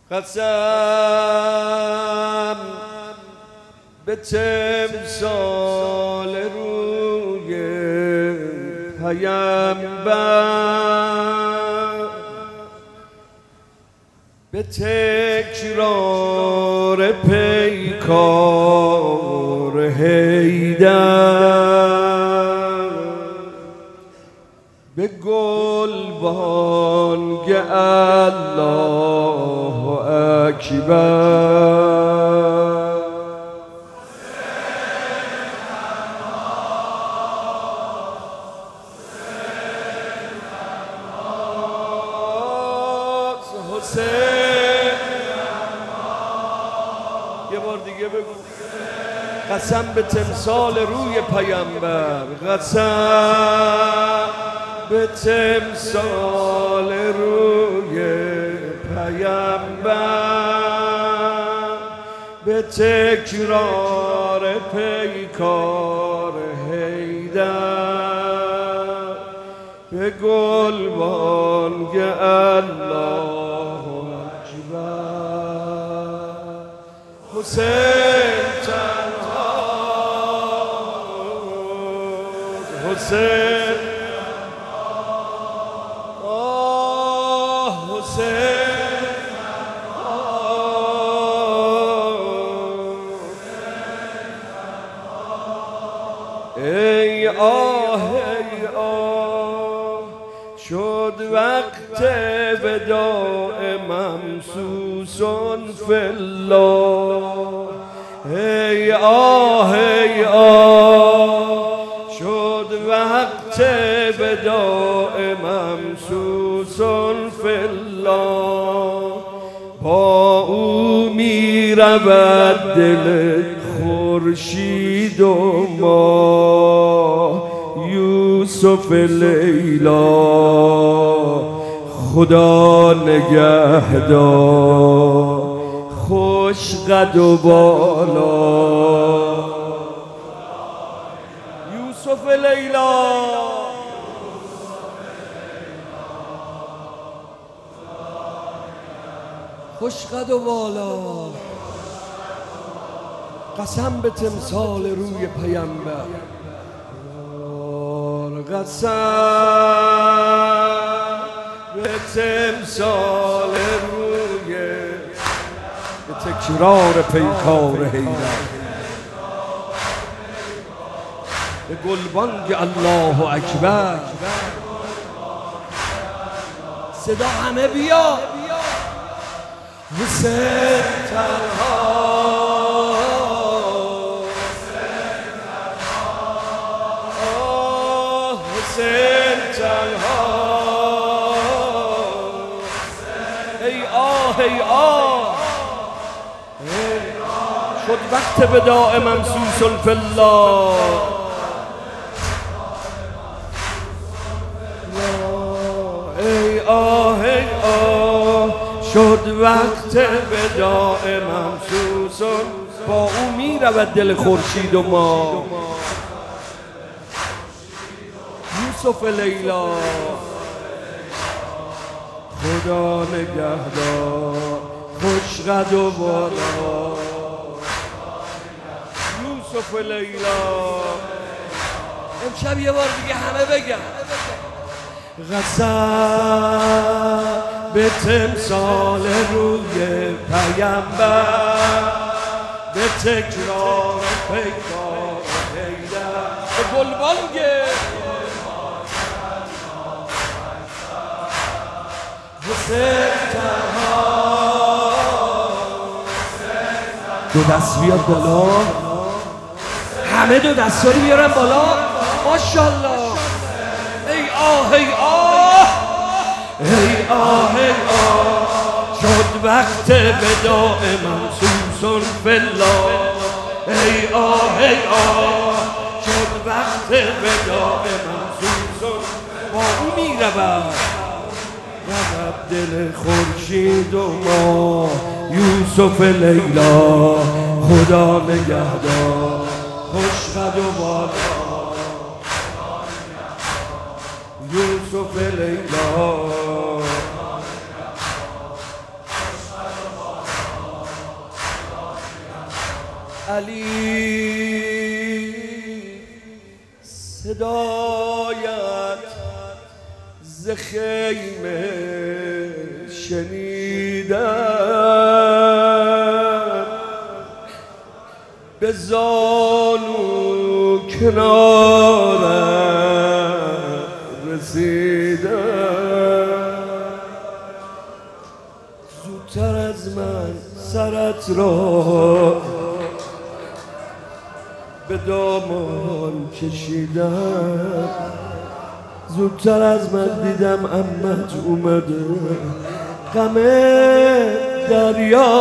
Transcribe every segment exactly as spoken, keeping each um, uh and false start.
قسم به تمثال روی پیامبر، به تکرار پیکار حیدر، به گلبانگ الله اکبر. یه بار دیگه بگو. قسم به تمثال روی پیامبر، قسم به تمثال روی پیامبر، به تکرار پیکار حیدر، به گلبانگ الله اکبر. حسین تنها، حسین آه حسین ای آه ای آه، شد وقت وداع ممسوس فی الله. ای آه ای آه، شد وقت وداع ممسوس فی الله. با او می رود دل خورشید و ماه، یوسف لیلا خدا نگهدار، خوش قد و بالا. یوسف لیلا خوش قد و بالا. قسم به تمثال روی پیامبر، قسم به تمثال روی، به تکرار پیکار حیدر، به گلبانگ الله اکبر. صدا همه بیا. حسین تنها، حسین تنها، ای آه ای آه، شد وقت وداع ممسوس فی الله. ای آه ای آه، شد وقت وداع ممسوس. با او می رود دل خورشید و ماه، یوسف لیلا خدا نگهدار، خوش قد و بالا. یوسف لیلا امشب یه بار دیگه همه بگن. قسم به تمثال روی پیامبر، به تکرار پیکار حیدر، به گلبانگ حسین تنها. دو دست بیاد بالا، همه دو دست رو بیارن بالا. ماشاءالله. ای آه ای آه، ای آه ای آه، شد وقت وداع ممسوس فی الله. ای آه ای آه، شد وقت وداع ممسوس. با او می رود رود دل خورشید و ماه، یوسف لیلا خدا نگهدار، خوش قد و بالا. یوسف لیلا علی صدایت ز خیمه شنیدم، به زانو کنارم رسیدم. زودتر از من سرت را به دامان کشیدم، زودتر از من دیدم عمت اومده. غم دریا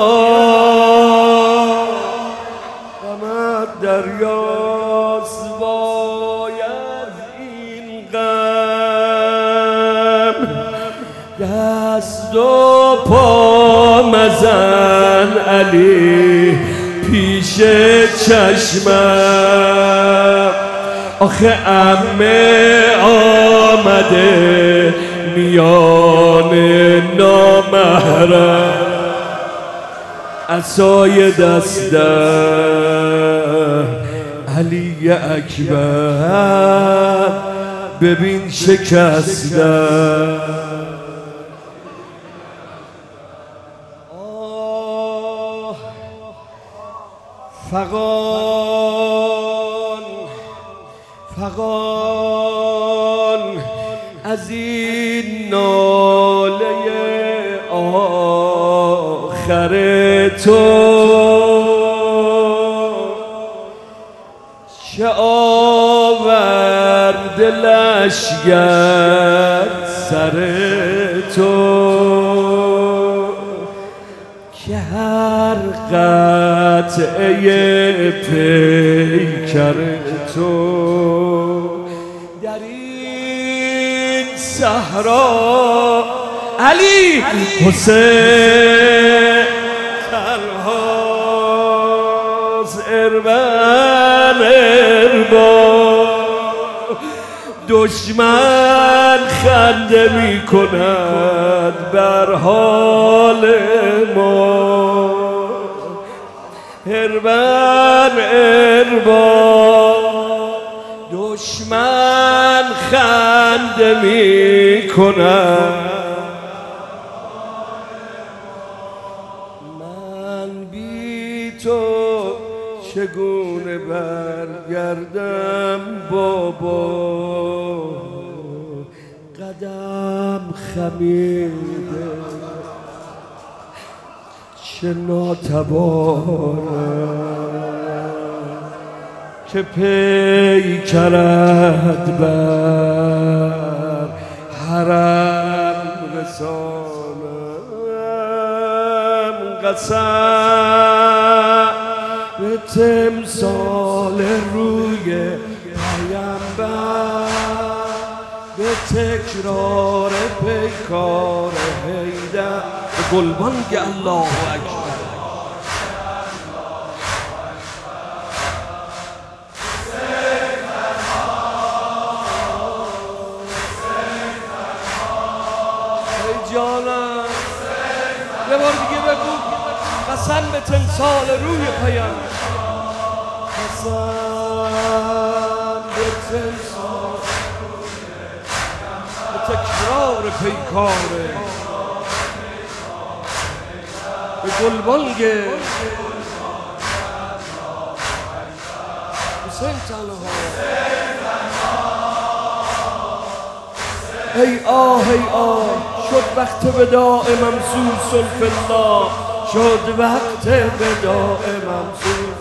غم دریاست، باید این غم دست و پا مزن علی پیش چشمم. آخه عمه آمده میان نامحرم، عصای دستم علی اکبر ببین شکستم. آه فغان فغان از این ناله آخر تو، چه آورد لشگر سر تو، که هر قطعه پیکر تو در این صحرا علی حسین تنهاست. اربن اربا دشمن خنده می کند بر حال ما. اربن اربا دشمن خنده می کند، من بی تو چگونه برگردم بابا. قدم خمیده چه ناتوانم، که پیکرت بر حرم رسانم. قسم به تمثال روی پیامبر، به تکرار پیکار حیدر، به گلبانگ الله اکبر. ای جانم یه بار دیگه بگو. قسم به تمثال روی پیامبر، قسم به تمثال به تکرار پیکاره، به گلبانگ حسین تنها. ای آه ای آه شد وقت وداع ممسوس فی الله، شد وقت وداع ممسوس.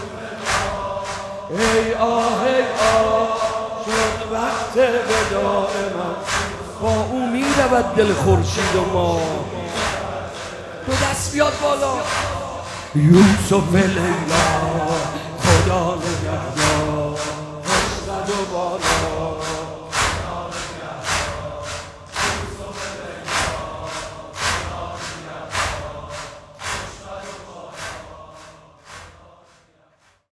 ای آه ای آه شد وقت وداع ممسوس. با او می رود دل خورشید و ما. دو دست بیاد بالا. یوسف لیلا خدا نگهدار، عشق و بالا.